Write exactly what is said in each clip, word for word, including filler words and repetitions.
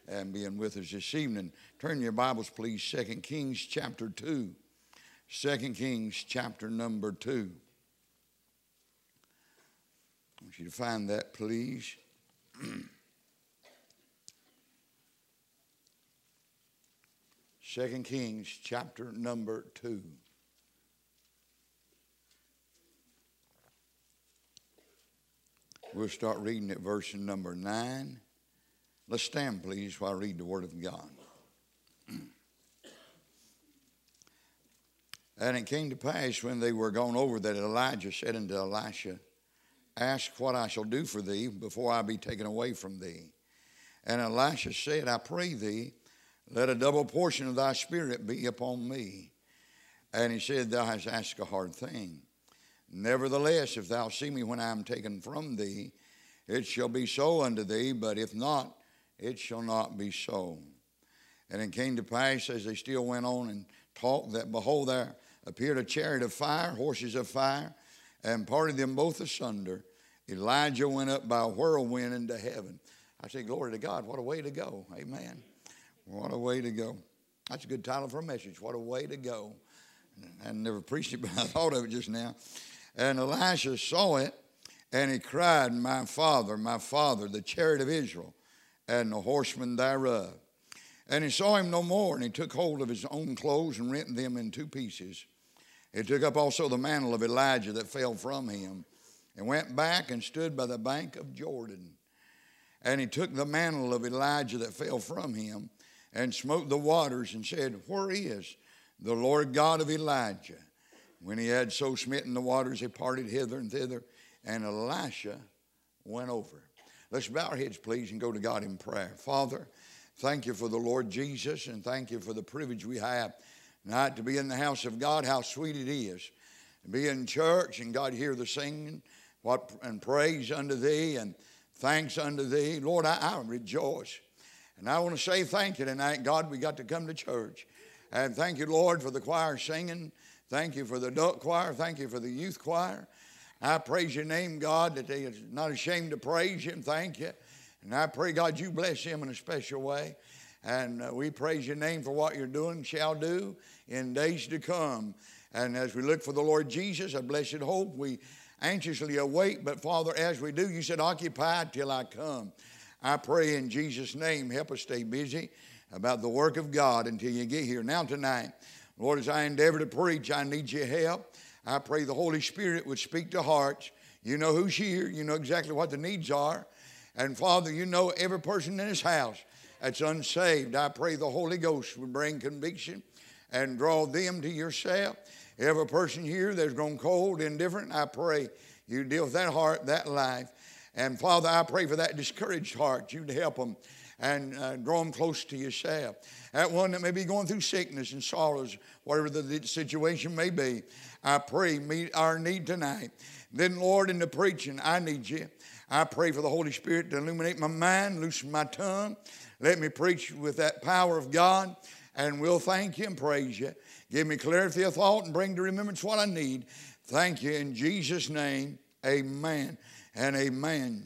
and being with us this evening. Turn your Bibles, please, Second Kings chapter two. Second Kings chapter number two. I want you to find that, please. Second Kings chapter number two. We'll start reading at verse number nine. Let's stand, please, while I read the Word of God. And it came to pass when they were gone over that Elijah said unto Elisha, Ask what I shall do for thee before I be taken away from thee. And Elisha said, I pray thee, let a double portion of thy spirit be upon me. And he said, Thou hast asked a hard thing. Nevertheless, if thou see me when I am taken from thee, it shall be so unto thee, but if not, it shall not be so. And it came to pass, as they still went on and talked, that behold, there appeared a chariot of fire, horses of fire, and parted them both asunder. Elijah went up by a whirlwind into heaven. I say, glory to God, what a way to go. Amen. What a way to go. That's a good title for a message. What a way to go. I never preached it, but I thought of it just now. And Elisha saw it, and he cried, My father, my father, the chariot of Israel, and the horsemen thereof. And he saw him no more, and he took hold of his own clothes and rent them in two pieces. He took up also the mantle of Elijah that fell from him, and went back and stood by the bank of Jordan. And he took the mantle of Elijah that fell from him, and smote the waters, and said, Where is the Lord God of Elijah? When he had so smitten the waters, he parted hither and thither, and Elisha went over. Let's bow our heads, please, and go to God in prayer. Father, thank you for the Lord Jesus, and thank you for the privilege we have tonight to be in the house of God. How sweet it is to be in church, and God hear the singing what and praise unto thee, and thanks unto thee. Lord, I, I rejoice. And I want to say thank you tonight, God, we got to come to church. And thank you, Lord, for the choir singing. Thank you for the adult choir. Thank you for the youth choir. I praise your name, God, that they are not ashamed to praise you, and thank you. And I pray, God, you bless them in a special way. And uh, we praise your name for what you're doing, shall do in days to come. And as we look for the Lord Jesus, a blessed hope, we anxiously await. But, Father, as we do, you said, occupy till I come. I pray in Jesus' name, help us stay busy about the work of God until you get here. Now tonight, Lord, as I endeavor to preach, I need your help. I pray the Holy Spirit would speak to hearts. You know who's here. You know exactly what the needs are. And, Father, you know every person in this house that's unsaved. I pray the Holy Ghost would bring conviction and draw them to yourself. Every person here that's grown cold, indifferent, I pray you deal with that heart, that life. And, Father, I pray for that discouraged heart. You'd help them and uh, draw them close to yourself. That one that may be going through sickness and sorrows, whatever the situation may be, I pray meet our need tonight. Then, Lord, in the preaching, I need you. I pray for the Holy Spirit to illuminate my mind, loosen my tongue. Let me preach with that power of God, and we'll thank you and praise you. Give me clarity of thought and bring to remembrance what I need. Thank you in Jesus' name. Amen and amen.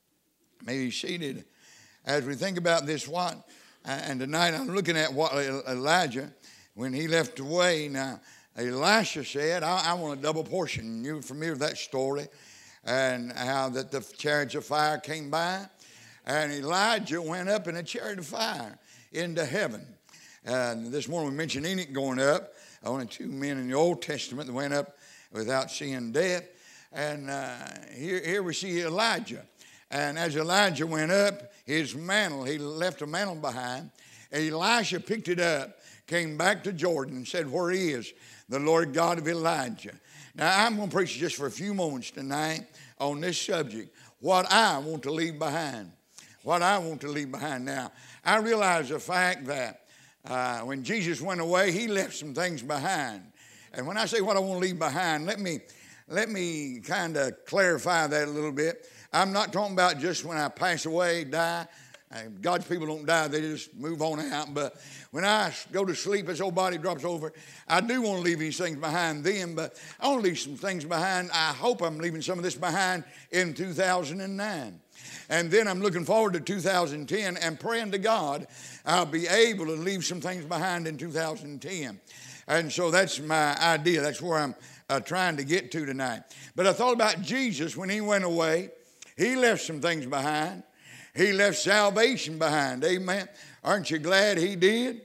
May be seated. As we think about this, what, and tonight I'm looking at what Elijah, when he left away. Now, Elisha said, I, I want a double portion. You're familiar with that story, and how that the chariots of fire came by, and Elijah went up in a chariot of fire into heaven. And this morning we mentioned Enoch going up. Only two men in the Old Testament that went up without seeing death. And uh, here, here we see Elijah. And as Elijah went up, his mantle, he left a mantle behind. Elisha picked it up, came back to Jordan and said, Where is the Lord God of Elijah? Now, I'm going to preach just for a few moments tonight on this subject, what I want to leave behind. What I want to leave behind. Now, I realize the fact that uh, when Jesus went away, he left some things behind. And when I say what I want to leave behind, let me, let me kind of clarify that a little bit. I'm not talking about just when I pass away, die, God's people don't die, they just move on out. But when I go to sleep, this old body drops over. I do want to leave these things behind then, but I want to leave some things behind. I hope I'm leaving some of this behind in two thousand nine. And then I'm looking forward to two thousand ten and praying to God I'll be able to leave some things behind in two thousand ten. And so that's my idea. That's where I'm uh, trying to get to tonight. But I thought about Jesus when he went away. He left some things behind. He left salvation behind. Amen. Aren't you glad he did? Amen.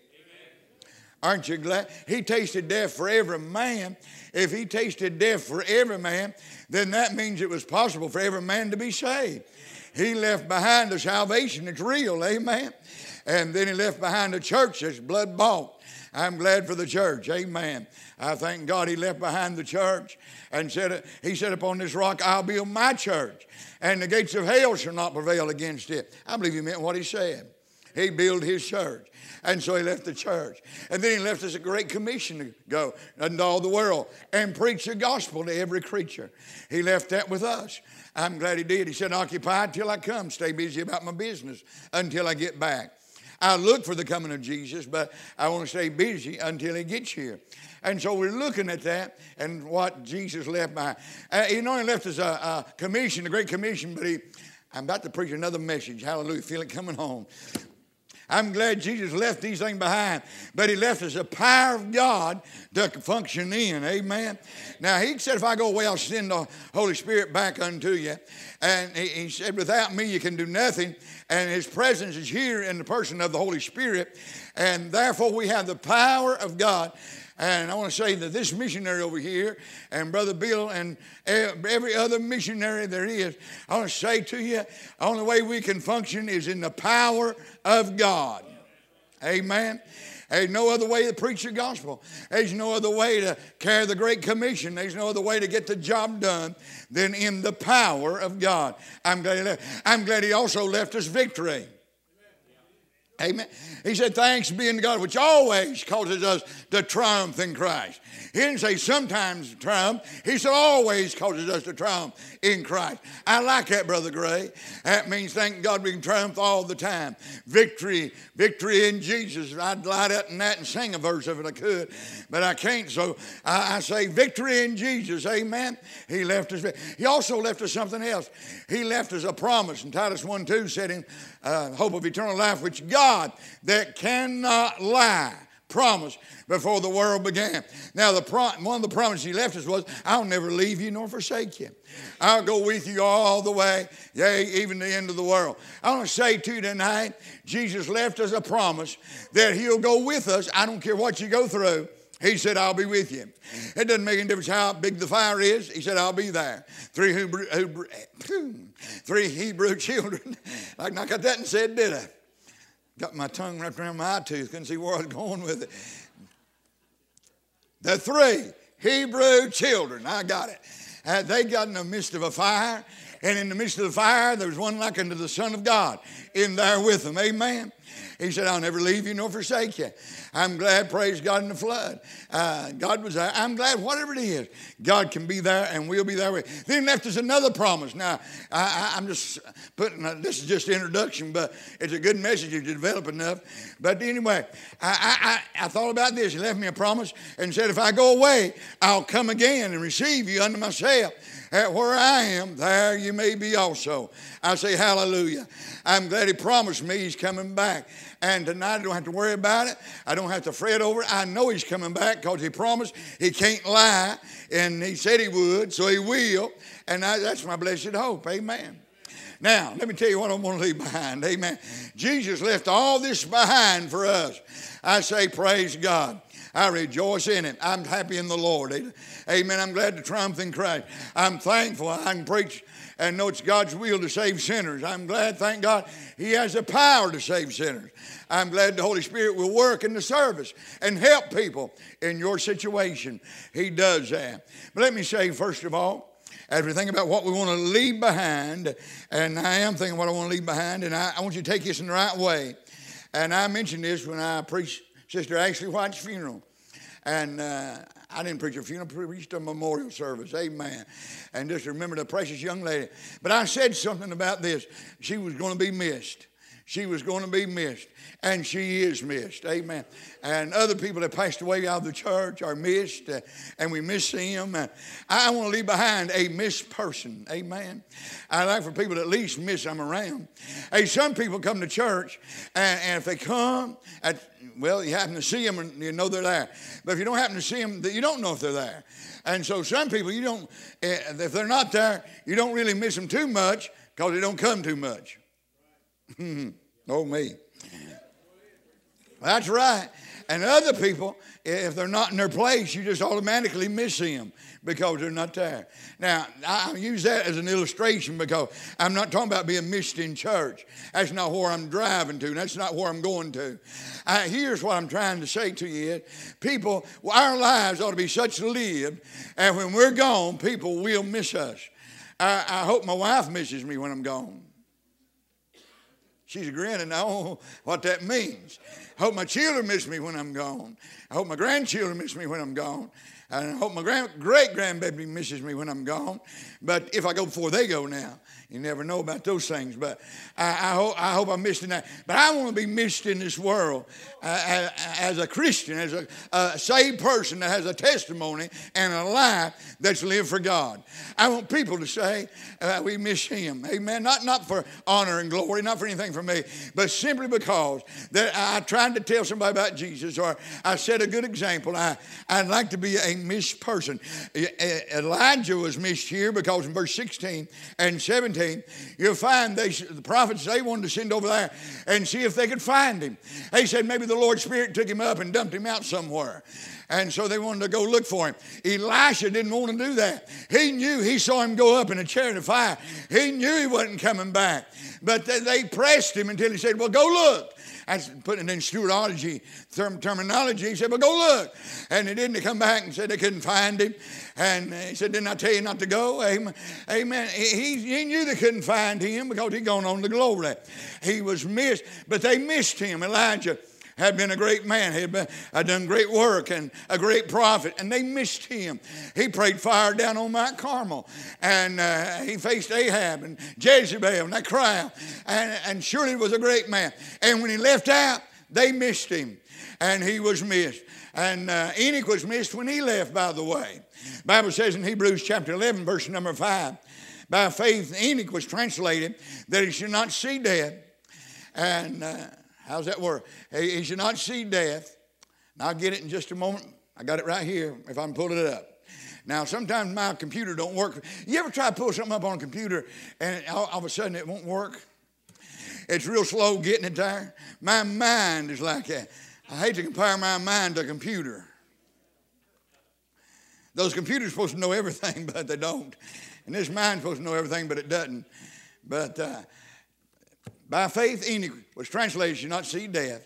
Aren't you glad? He tasted death for every man. If he tasted death for every man, then that means it was possible for every man to be saved. He left behind the salvation that's real. Amen. And then he left behind a church that's blood bought. I'm glad for the church. Amen. I thank God he left behind the church and said, he said, upon this rock I'll build my church, and the gates of hell shall not prevail against it. I believe he meant what he said. He built his church. And so he left the church. And then he left us a great commission to go into all the world and preach the gospel to every creature. He left that with us. I'm glad he did. He said, occupy till I come. Stay busy about my business until I get back. I look for the coming of Jesus, but I want to stay busy until he gets here. And so we're looking at that and what Jesus left behind. Uh, he not only left us a, a commission, a great commission, but he, I'm about to preach another message. Hallelujah. Feel it coming home. I'm glad Jesus left these things behind, but he left us a power of God to function in. Amen. Now, he said, if I go away, I'll send the Holy Spirit back unto you. And he, he said, without me, you can do nothing. And his presence is here in the person of the Holy Spirit. And therefore, we have the power of God. And I want to say that this missionary over here, and Brother Bill, and every other missionary there is, I want to say to you, the only way we can function is in the power of God. Amen. There's no other way to preach the gospel. There's no other way to carry the Great Commission. There's no other way to get the job done than in the power of God. I'm glad he left. I'm glad he also left us victory. Amen. He said, thanks be unto God, which always causes us to triumph in Christ. He didn't say sometimes triumph. He said always causes us to triumph in Christ. I like that, Brother Gray. That means, thank God, we can triumph all the time. Victory, victory in Jesus. I'd light up in that and sing a verse of it if I could, but I can't. So I, I say victory in Jesus. Amen. He left us. He also left us something else. He left us a promise. And Titus one two said in uh, hope of eternal life, which God that cannot lie promised before the world began. Now, the pro- one of the promises he left us was, I'll never leave you nor forsake you. I'll go with you all the way, yea, even the end of the world. I want to say to you tonight, Jesus left us a promise that he'll go with us. I don't care what you go through. He said, I'll be with you. It doesn't make any difference how big the fire is. He said, I'll be there. Three Hebrew, Hebrew, three Hebrew children. I got that and said, did I? Got my tongue wrapped around my eye tooth. Couldn't see where I was going with it. The three Hebrew children. I got it. Uh, they got in the midst of a fire. And in the midst of the fire, there was one like unto the Son of God in there with them. Amen. He said, I'll never leave you nor forsake you. I'm glad, praise God, in the flood. Uh, God was there. I'm glad, whatever it is, God can be there and we'll be there with you. Then he left us another promise. Now, I, I, I'm just putting, a, this is just introduction, but it's a good message if you develop enough. But anyway, I, I, I thought about this. He left me a promise and said, if I go away, I'll come again and receive you unto myself. At where I am, there you may be also. I say hallelujah. I'm glad he promised me he's coming back. And tonight I don't have to worry about it. I don't have to fret over it. I know he's coming back because he promised. He can't lie. And he said he would, so he will. And I, that's my blessed hope. Amen. Now, let me tell you what I'm going to leave behind. Amen. Jesus left all this behind for us. I say praise God. I rejoice in it. I'm happy in the Lord. Amen. I'm glad to triumph in Christ. I'm thankful I can preach and know it's God's will to save sinners. I'm glad, thank God, he has the power to save sinners. I'm glad the Holy Spirit will work in the service and help people in your situation. He does that. But let me say, first of all, as we think about what we want to leave behind, and I am thinking what I want to leave behind, and I, I want you to take this in the right way. And I mentioned this when I preached Sister Ashley White's funeral. And uh, I didn't preach a funeral, I preached a memorial service. Amen. And just remember the precious young lady. But I said something about this. She was going to be missed. she was going to be missed. And she is missed. Amen. And other people that passed away out of the church are missed. Uh, and we miss them. Uh, I want to leave behind a missed person. Amen. I like for people to at least miss them around. Hey, some people come to church. And, and if they come, at, well, you happen to see them and you know they're there. But if you don't happen to see them, you don't know if they're there. And so some people, you don't, if they're not there, you don't really miss them too much because they don't come too much. Oh, me. That's right. And other people, if they're not in their place, you just automatically miss them because they're not there. Now, I use that as an illustration because I'm not talking about being missed in church. That's not where I'm driving to. That's not where I'm going to. Uh, here's what I'm trying to say to you. Is, people, our lives ought to be such lived, and when we're gone, people will miss us. I, I hope my wife misses me when I'm gone. She's grinning. I don't know what that means. I hope my children miss me when I'm gone. I hope my grandchildren miss me when I'm gone. And I hope my grand, great-grandbaby misses me when I'm gone. But if I go before they go now, you never know about those things. But I, I, hope, I hope I'm missed in that. But I want to be missed in this world uh, as a Christian, as a, a saved person that has a testimony and a life that's lived for God. I want people to say, uh, we miss him. Amen. Not, not for honor and glory, not for anything for me, but simply because that I tried to tell somebody about Jesus, or I set a good example. I, I'd like to be a missed person. Elijah was missed here because in verse sixteen and seventeen, you'll find they, the prophets, they wanted to send over there and see if they could find him. They said maybe the Lord's Spirit took him up and dumped him out somewhere. And so they wanted to go look for him. Elisha didn't want to do that. He knew, he saw him go up in a chariot of fire. He knew he wasn't coming back. But they, they pressed him until he said, well, go look. That's putting it in Stuartology term, terminology. He said, well, go look. And they didn't come back and said they couldn't find him. And he said, didn't I tell you not to go? Amen. Amen. He, he knew they couldn't find him because he'd gone on to glory. He was missed, but they missed him. Elijah had been a great man, had, been, had done great work and a great prophet, and they missed him. He prayed fire down on Mount Carmel, and uh, he faced Ahab and Jezebel and that crowd, and, and surely was a great man. And when he left out, they missed him, and he was missed. And uh, Enoch was missed when he left, by the way. The Bible says in Hebrews chapter eleven, verse number five, by faith Enoch was translated that he should not see death. And uh, how's that work? He, he should not see death. And I'll get it in just a moment. I got it right here if I'm pulling it up. Now, sometimes my computer don't work. You ever try to pull something up on a computer and all, all of a sudden it won't work? It's real slow getting it there. My mind is like that. I hate to compare my mind to a computer. Those computers are supposed to know everything, but they don't. And this mind's supposed to know everything, but it doesn't. But uh, by faith, Enoch was translated, should not see death.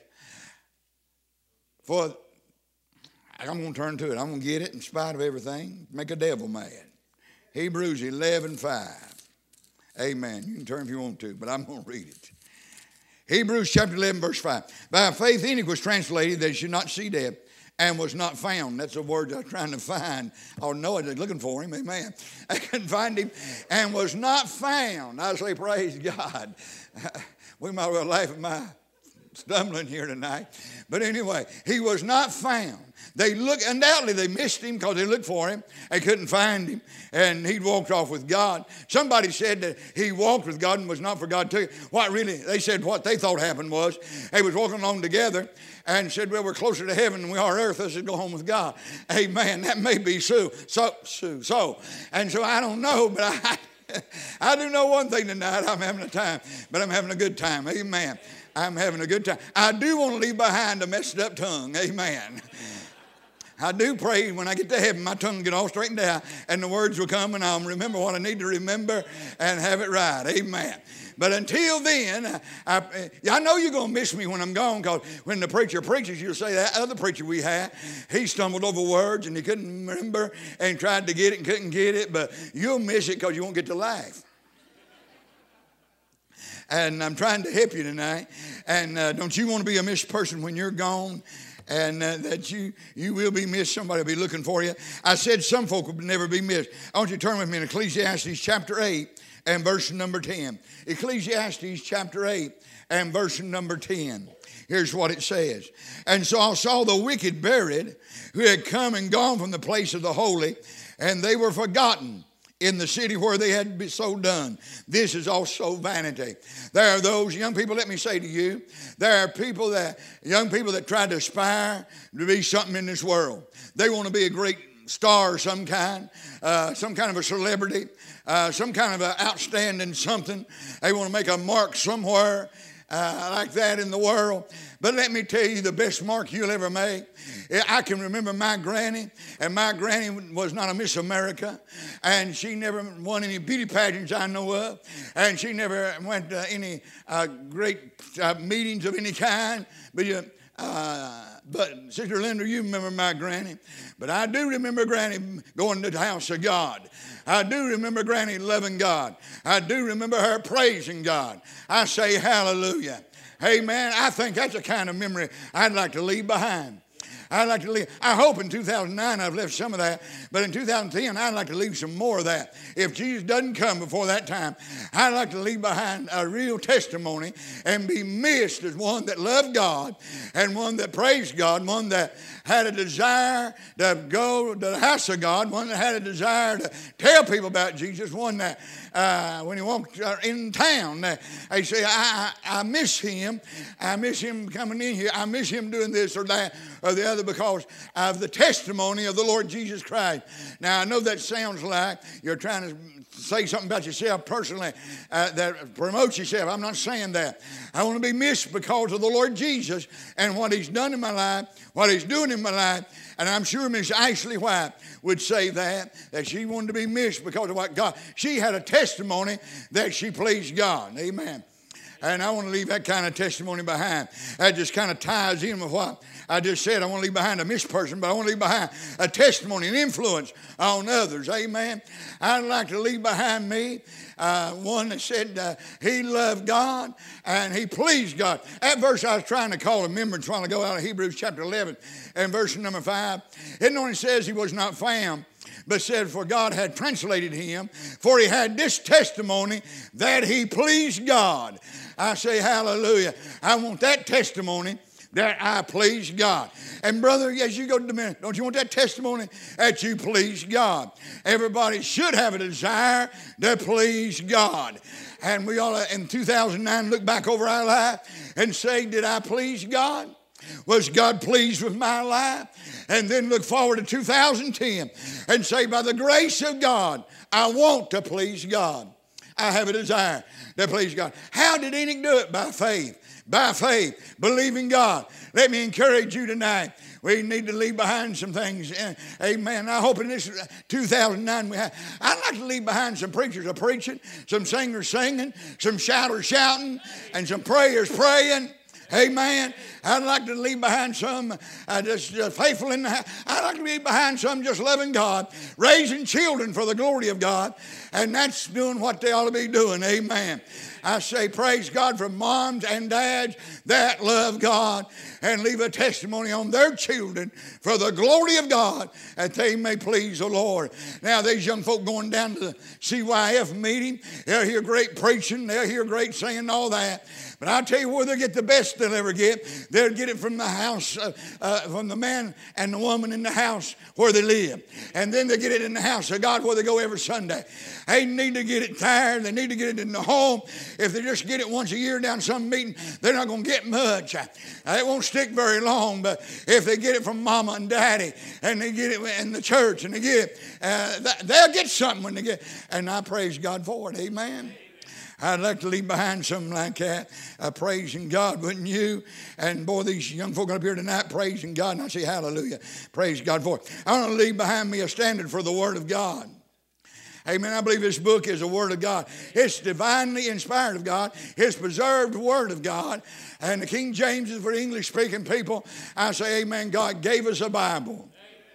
For, I'm going to turn to it. I'm going to get it in spite of everything. Make a devil mad. Hebrews eleven five. Amen. You can turn if you want to, but I'm going to read it. Hebrews chapter eleven, verse five. By faith, Enoch was translated that he should not see death, and was not found. That's the word I was trying to find. Oh, no, I was looking for him. Amen. I couldn't find him. And was not found. I say, praise God. We might well laugh at my stumbling here tonight. But anyway, he was not found. They looked, undoubtedly they missed him because they looked for him. They couldn't find him. And he'd walked off with God. Somebody said that he walked with God and was not for God too. What really, they said what they thought happened was they was walking along together and said, well, we're closer to heaven than we are earth. Let's just go home with God. Amen. That may be so. So, so, so. And so I don't know, but I, I do know one thing tonight. I'm having a time, but I'm having a good time. Amen. I'm having a good time. I do want to leave behind a messed up tongue. Amen. I do pray when I get to heaven, my tongue will get all straightened out and the words will come and I'll remember what I need to remember and have it right. Amen. But until then, I, I, I know you're going to miss me when I'm gone, because when the preacher preaches, you'll say that other preacher we had, he stumbled over words and he couldn't remember and tried to get it and couldn't get it, but you'll miss it because you won't get to laugh. And I'm trying to help you tonight. And uh, don't you want to be a missed person when you're gone? And uh, that you you will be missed. Somebody will be looking for you. I said some folk will never be missed. I want you to turn with me in Ecclesiastes chapter eight and verse number ten. Ecclesiastes chapter eight and verse number ten. Here's what it says. And so I saw the wicked buried, who had come and gone from the place of the holy, and they were forgotten in the city where they had been so done. This is also vanity. There are those young people, let me say to you, there are people that, young people that try to aspire to be something in this world. They want to be a great star of some kind, uh, some kind of a celebrity, uh, some kind of an outstanding something. They want to make a mark somewhere uh, like that in the world. But let me tell you the best mark you'll ever make. I can remember my granny, and my granny was not a Miss America, and she never won any beauty pageants I know of, and she never went to any uh, great uh, meetings of any kind. But you Uh, but Sister Linda, you remember my granny. But I do remember Granny going to the house of God. I do remember Granny loving God. I do remember her praising God. I say hallelujah. Amen. I think that's the kind of memory I'd like to leave behind. I'd like to leave. I hope in two thousand nine I've left some of that, but in two thousand ten I'd like to leave some more of that. If Jesus doesn't come before that time, I'd like to leave behind a real testimony and be missed as one that loved God and one that praised God, one that had a desire to go to the house of God, one that had a desire to tell people about Jesus, one that uh, when he walked in town, uh, they say, I, I, I miss him. I miss him coming in here. I miss him doing this or that or the other, because of the testimony of the Lord Jesus Christ. Now, I know that sounds like you're trying to say something about yourself personally uh, that promotes yourself. I'm not saying that. I want to be missed because of the Lord Jesus and what he's done in my life, what he's doing in my life. And I'm sure Miss Ashley White would say that, that she wanted to be missed because of what God, she had a testimony that she pleased God. Amen. And I want to leave that kind of testimony behind. That just kind of ties in with what I just said. I want to leave behind a missed person, but I want to leave behind a testimony, an influence on others. Amen. I'd like to leave behind me uh, one that said uh, he loved God and he pleased God. That verse I was trying to call remembrance while ago out of Hebrews chapter eleven and verse number five. It only says he was not found, but said, for God had translated him, for he had this testimony that he pleased God. I say hallelujah. I want that testimony that I please God. And brother, as you go to the minute, don't you want that testimony that you please God? Everybody should have a desire to please God. And we ought to, in two thousand nine, look back over our life and say, did I please God? Was God pleased with my life? And then look forward to two thousand ten and say, by the grace of God, I want to please God. I have a desire to please God. How did Enoch do it? By faith. By faith, believing God. Let me encourage you tonight. We need to leave behind some things. Amen. I hope in this two thousand nine we have. I'd like to leave behind some preachers a preaching, some singers singing, some shouters shouting, and some prayers praying. Amen. I'd like to leave behind some uh, just uh, faithful in the house. I'd like to leave behind some just loving God, raising children for the glory of God, and that's doing what they ought to be doing. Amen. I say praise God for moms and dads that love God and leave a testimony on their children for the glory of God, that they may please the Lord. Now, these young folk going down to the C Y F meeting, they'll hear great preaching, they'll hear great singing and all that. But I'll tell you where they'll get the best they'll ever get. They'll get it from the house, uh, uh, from the man and the woman in the house where they live. And then they get it in the house of God where they go every Sunday. They need to get it there. They need to get it in the home. If they just get it once a year down some meeting, they're not going to get much. Uh, it won't stick very long. But if they get it from mama and daddy, and they get it in the church, and they get it, uh, they'll get something when they get it. And I praise God for it. Amen. I'd like to leave behind something like that, uh, praising God, wouldn't you? And boy, these young folk up here tonight praising God, and I say hallelujah, praise God for it. I want to leave behind me a standard for the Word of God. Amen. I believe this book is the Word of God. It's divinely inspired of God. It's preserved Word of God. And the King James is for English-speaking people. I say amen. God gave us a Bible.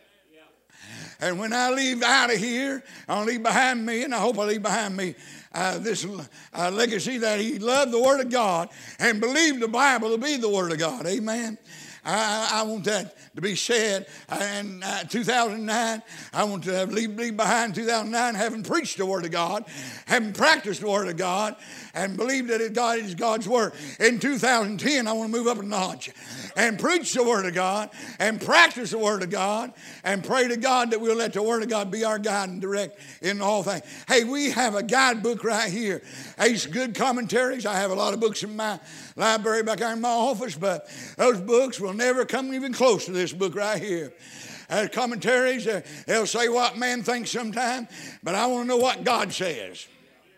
And when I leave out of here, I'll leave behind me, and I hope I leave behind me Uh, this uh, legacy that he loved the Word of God and believed the Bible to be the Word of God. Amen. I, I want that to be said. In uh, two thousand nine, I want to leave, leave behind two thousand nine having preached the Word of God, having practiced the Word of God, and believed that God is God's Word. In two thousand ten, I want to move up a notch and preach the Word of God and practice the Word of God and pray to God that we'll let the Word of God be our guide and direct in all things. Hey, we have a guidebook right here. Ace Good Commentaries. I have a lot of books in my library back there in my office, but those books will never come even close to this book right here. As commentaries, uh, they'll say what man thinks sometimes, but I want to know what God says.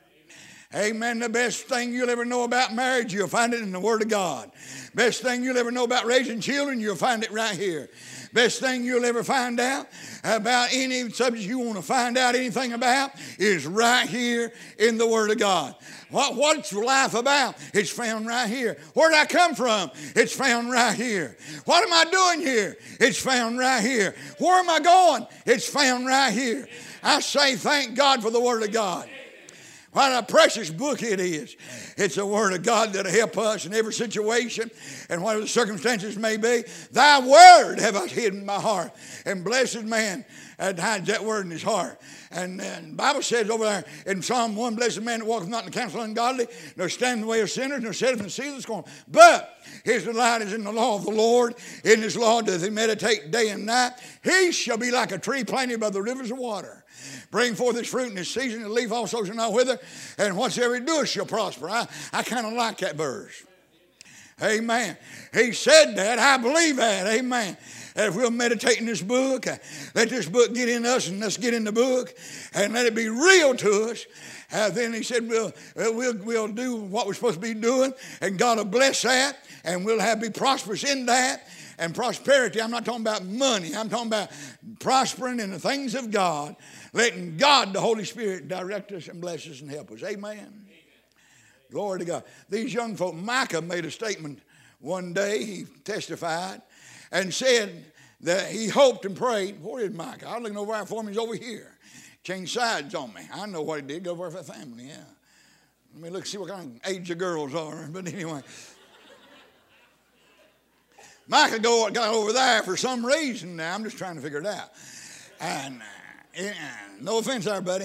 Amen. The best thing you'll ever know about marriage, you'll find it in the Word of God. Best thing you'll ever know about raising children, you'll find it right here. Best thing you'll ever find out about any subject you want to find out anything about is right here in the Word of God. What, what's life about? It's found right here. Where did I come from? It's found right here. What am I doing here? It's found right here. Where am I going? It's found right here. I say thank God for the Word of God. What a precious book it is. It's the Word of God that'll help us in every situation and whatever the circumstances may be. Thy Word have I hidden in my heart. And blessed man that hides that Word in his heart. And, and the Bible says over there in Psalm one, blessed man that walketh not in the counsel of the ungodly, nor stand in the way of sinners, nor sitteth in the seat of the scornful. But his delight is in the law of the Lord. In his law doth he meditate day and night. He shall be like a tree planted by the rivers of water. Bring forth his fruit in his season, the leaf also shall not wither, and whatsoever he doeth shall prosper. I, I kind of like that verse. Amen. He said that. I believe that. Amen. And if we'll meditate in this book, uh, let this book get in us and let's get in the book and let it be real to us. Uh, then he said we'll, we'll, we'll do what we're supposed to be doing, and God will bless that, and we'll have be prosperous in that. And prosperity, I'm not talking about money. I'm talking about prospering in the things of God, letting God, the Holy Spirit, direct us and bless us and help us. Amen. Amen. Glory to God. These young folk, Micah made a statement one day. He testified and said that he hoped and prayed. Where is Micah? I was looking over there for him. He's over here. Changed sides on me. I know what he did. Go over for the family, yeah. Let me look see what kind of age the girls are. But anyway. Micah got over there for some reason. Now, I'm just trying to figure it out. And uh, uh, no offense there, buddy.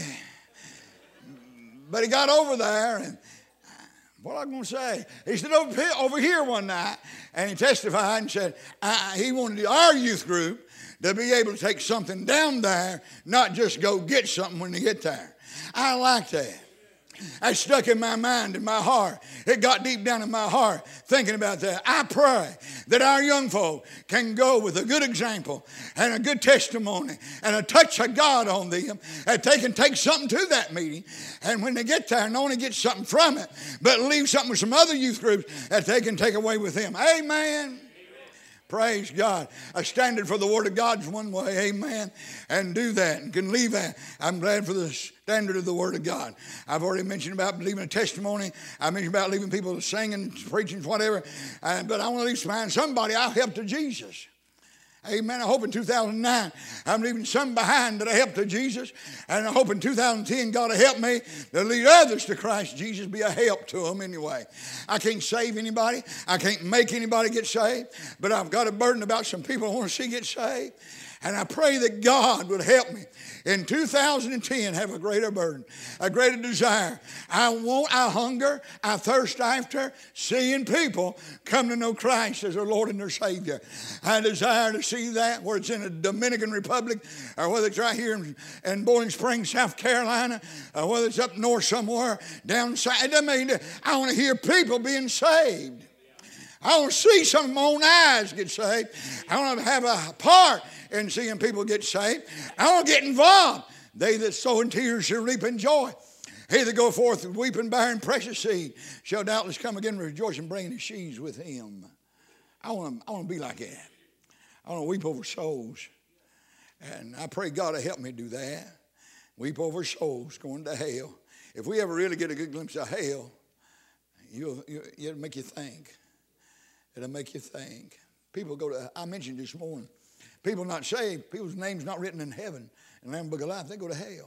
But he got over there, and uh, what am I going to say? He stood over here, over here one night, and he testified and said uh, he wanted our youth group to be able to take something down there, not just go get something when they get there. I like that. That stuck in my mind and my heart. It got deep down in my heart thinking about that. I pray that our young folk can go with a good example and a good testimony and a touch of God on them, that they can take something to that meeting, and when they get there, not only get something from it, but leave something with some other youth groups that they can take away with them. Amen. Praise God. A standard for the Word of God is one way, amen, and do that and can leave that. I'm glad for the standard of the Word of God. I've already mentioned about leaving a testimony. I mentioned about leaving people singing, preaching, whatever, uh, but I want to leave behind somebody I'll help to Jesus. Amen. I hope in two thousand nine I'm leaving some behind that I help to Jesus. And I hope in two thousand ten God will help me to lead others to Christ Jesus, be a help to them anyway. I can't save anybody. I can't make anybody get saved. But I've got a burden about some people I want to see get saved. And I pray that God would help me in two thousand ten have a greater burden, a greater desire. I want, I hunger, I thirst after seeing people come to know Christ as their Lord and their Savior. I desire to see that, whether it's in the Dominican Republic or whether it's right here in, in Bowling Springs, South Carolina, or whether it's up north somewhere, down south. It doesn't mean, I want to hear people being saved. I want to see some of my own eyes get saved. I want to have a part in seeing people get saved. I want to get involved. They that sow in tears shall reap in joy. He that go forth weeping, bearing precious seed shall doubtless come again rejoicing, bringing his sheaves with him. I want to, I want to be like that. I want to weep over souls. And I pray God will help me do that. Weep over souls going to hell. If we ever really get a good glimpse of hell, you'll, you'll, it'll make you think. It'll make you think. People go to, I mentioned this morning, people not saved, people's names not written in heaven in the Lamb Book of Life, they go to hell.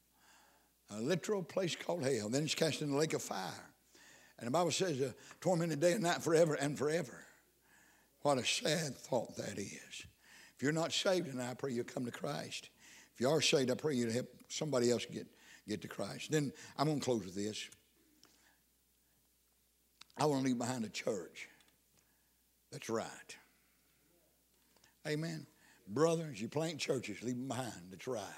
A literal place called hell. Then it's cast in the lake of fire. And the Bible says, uh, tormented day and night forever and forever. What a sad thought that is. If you're not saved tonight, I pray you'll come to Christ. If you are saved, I pray you'll help somebody else get, get to Christ. Then I'm going to close with this. I want to leave behind a church that's right. Amen. Brothers, you plant churches, leave them behind. That's right.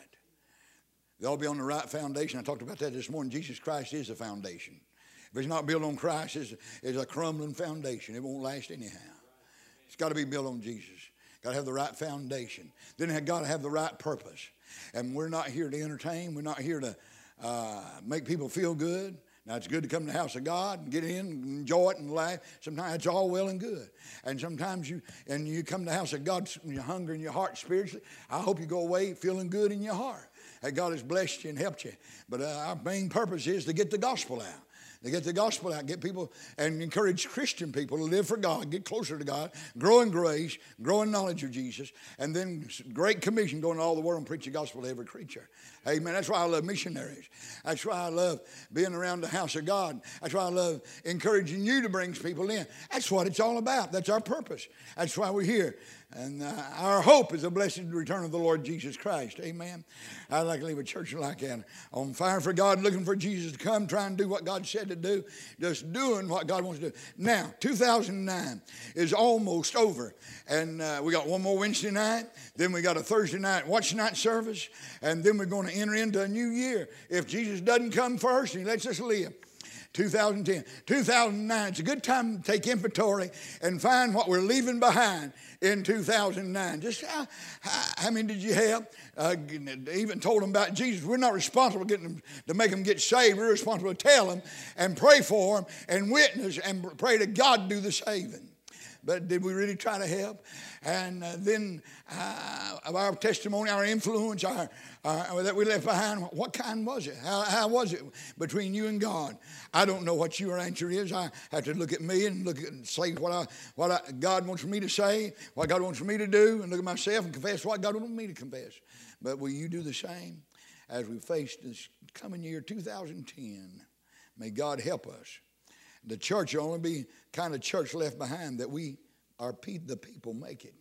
They'll be on the right foundation. I talked about that this morning. Jesus Christ is the foundation. If it's not built on Christ, it's, it's a crumbling foundation. It won't last anyhow. It's got to be built on Jesus. Got to have the right foundation. Then it's got to have the right purpose. And we're not here to entertain. We're not here to uh, make people feel good. Now, it's good to come to the house of God and get in and enjoy it and laugh. Sometimes it's all well and good. And sometimes you, and you come to the house of God, you're hungry in your heart spiritually. I hope you go away feeling good in your heart. That God has blessed you and helped you. But uh, our main purpose is to get the gospel out. To get the gospel out, get people and encourage Christian people to live for God, get closer to God, grow in grace, grow in knowledge of Jesus, and then Great Commission, going to all the world and preach the gospel to every creature. Amen. That's why I love missionaries. That's why I love being around the house of God. That's why I love encouraging you to bring people in. That's what it's all about. That's our purpose. That's why we're here. And uh, our hope is the blessed return of the Lord Jesus Christ. Amen. I'd like to leave a church like that on fire for God, looking for Jesus to come, trying to do what God said to do, just doing what God wants to do. Now, two thousand nine is almost over. And uh, we got one more Wednesday night. Then we got a Thursday night watch night service. And then we're going to enter into a new year. If Jesus doesn't come first and he lets us live. two thousand ten. two thousand nine, it's a good time to take inventory and find what we're leaving behind in two thousand nine. Just how, how, how many did you have? Uh, even told them about Jesus. We're not responsible getting them, to make them get saved. We're responsible to tell them and pray for them and witness and pray to God do the saving. But did we really try to help? And uh, then uh, of our testimony, our influence, our, our that we left behind, what kind was it? How, how was it between you and God? I don't know what your answer is. I have to look at me and look at and say what I what I, God wants for me to say, what God wants for me to do, and look at myself and confess what God wants me to confess. But will you do the same as we face this coming year, two thousand ten? May God help us. The church will only be kind of church left behind that we are pe- the people make it.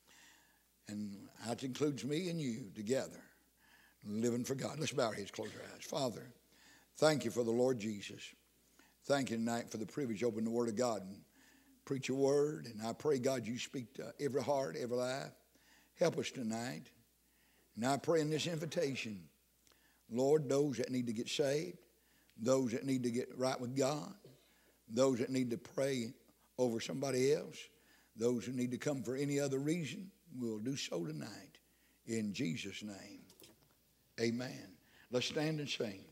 And that includes me and you together, living for God. Let's bow our heads, close our eyes. Father, thank you for the Lord Jesus. Thank you tonight for the privilege to open the Word of God and preach a word. And I pray, God, you speak to every heart, every life. Help us tonight. And I pray in this invitation, Lord, those that need to get saved, those that need to get right with God, those that need to pray over somebody else, those who need to come for any other reason, we'll do so tonight. In Jesus' name, amen. Let's stand and sing.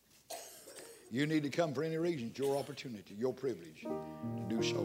You need to come for any reason. It's your opportunity, your privilege to do so.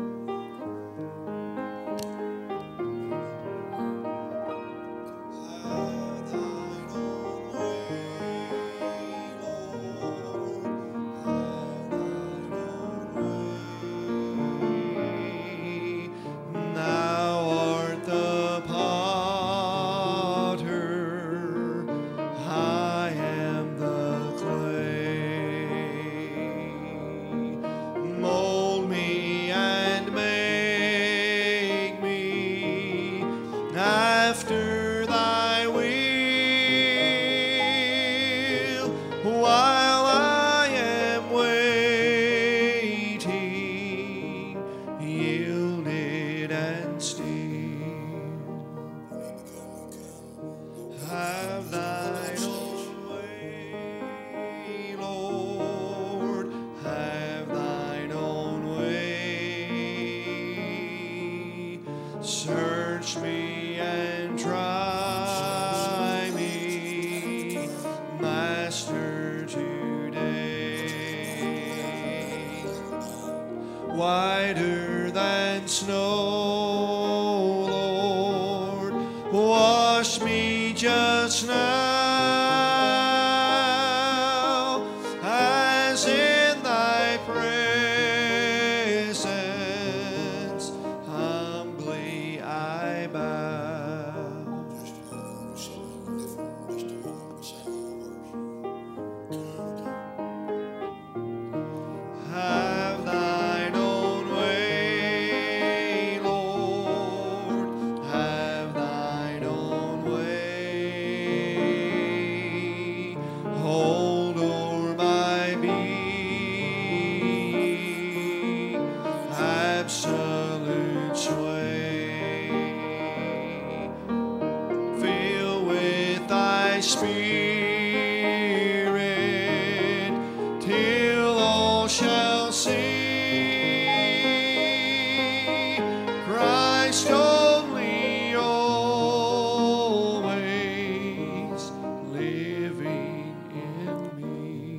Whiter than snow, Lord, wash me just now, as in thy presence humbly I bow. Have thine own way, Lord. Spirit, till all shall see Christ only, always living in me.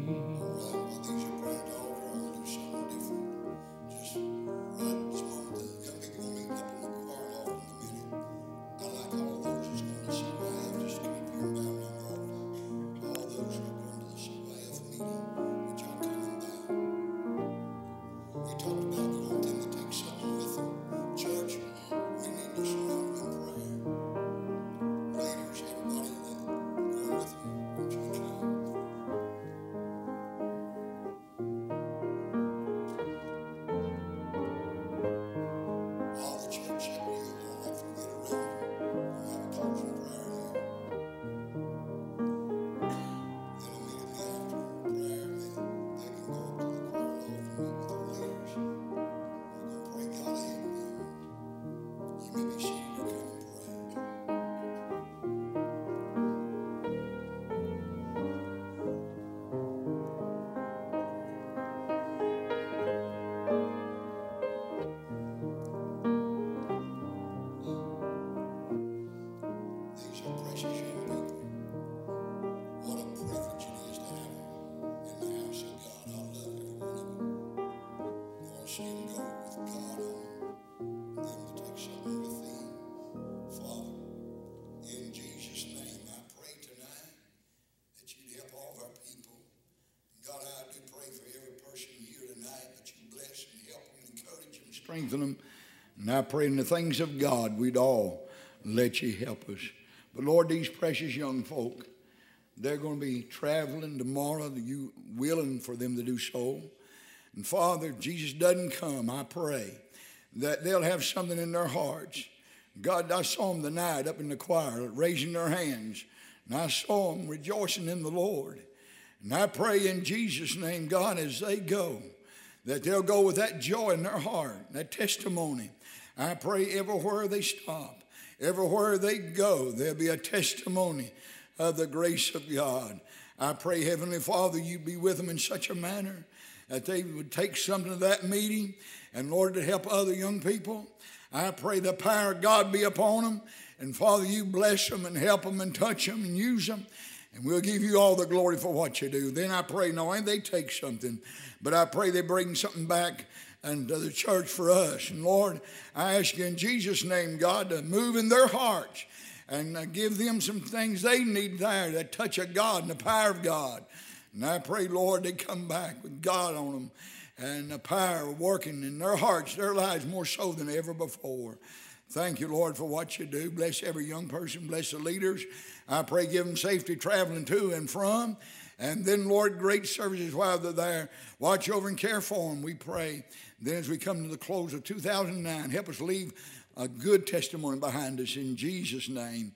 Strengthen them. And I pray in the things of God, we'd all let you help us. But Lord, these precious young folk, they're going to be traveling tomorrow. You willing for them to do so. And Father, if Jesus doesn't come, I pray that they'll have something in their hearts. God, I saw them tonight up in the choir raising their hands. And I saw them rejoicing in the Lord. And I pray in Jesus' name, God, as they go, that they'll go with that joy in their heart, that testimony. I pray everywhere they stop, everywhere they go, there'll be a testimony of the grace of God. I pray, Heavenly Father, you be with them in such a manner that they would take something of that meeting, and Lord, to help other young people. I pray the power of God be upon them, and Father, you bless them and help them and touch them and use them. And we'll give you all the glory for what you do. Then I pray, not only they take something, but I pray they bring something back into the church for us. And Lord, I ask you in Jesus' name, God, to move in their hearts and uh, give them some things they need there, that touch of God and the power of God. And I pray, Lord, they come back with God on them and the power working in their hearts, their lives more so than ever before. Thank you, Lord, for what you do. Bless every young person. Bless the leaders. I pray give them safety traveling to and from. And then, Lord, great services while they're there. Watch over and care for them, we pray. Then as we come to the close of two thousand nine, help us leave a good testimony behind us in Jesus' name.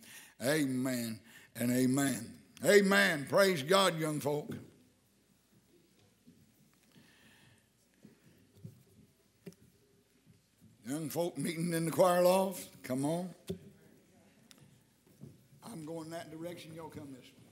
Amen and amen. Amen. Praise God, young folk. Young folk meeting in the choir loft, come on. I'm going that direction, y'all come this way.